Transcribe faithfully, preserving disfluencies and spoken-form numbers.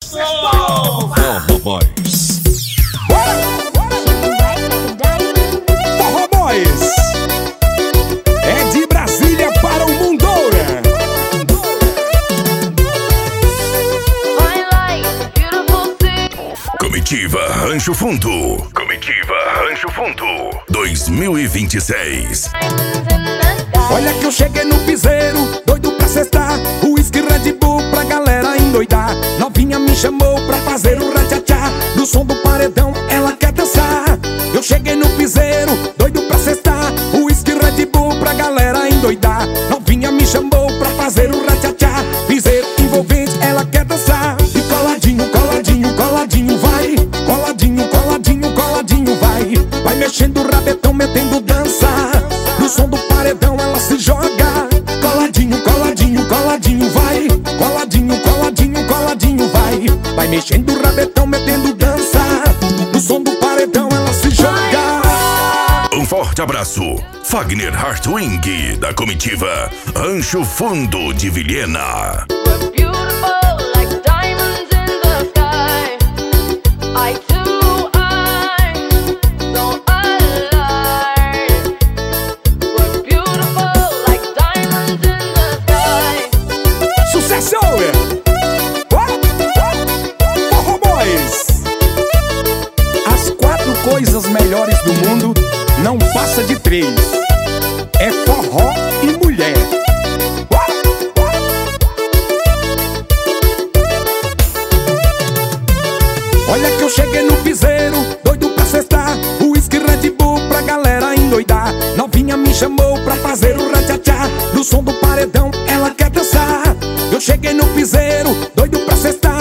Forró Boys. Forró Boys é de Brasília para o mundo. Comitiva Rancho Fundo. Comitiva Rancho Fundo dois mil e vinte e seis. Olha que eu cheguei no piseiro, doido pra cestar, uísque Red Bull pra galera endoidar. Novinha me chamou pra fazer o ratchatchá, no som do paredão ela quer dançar. Eu cheguei no piseiro, doido pra cestar, uísque Red Bull pra galera endoidar. Novinha me chamou pra fazer o ratchatchá, piseiro envolvente ela quer dançar. E coladinho, coladinho, coladinho vai, coladinho, coladinho, coladinho vai. Vai mexendo o rabetão, metendo dança, no som do paredão ela se joga. Coladinho, coladinho, coladinho vai, coladinho, coladinho, coladinho vai. Vai mexendo o rabetão, metendo dança, no som do paredão ela se joga. Um forte abraço, Fagner Hartwig, da comitiva Rancho Fundo de Vilhena. Forró Boys. As quatro coisas melhores do mundo não passa de três: é forró e mulher. Olha que eu cheguei no piseiro, doido pra cestar, uísque Red Bull pra galera endoidar. Novinha me chamou pra fazer o ratchatchá, no som do paredão ela quer dançar. Eu cheguei no piseiro, doido pra cestar,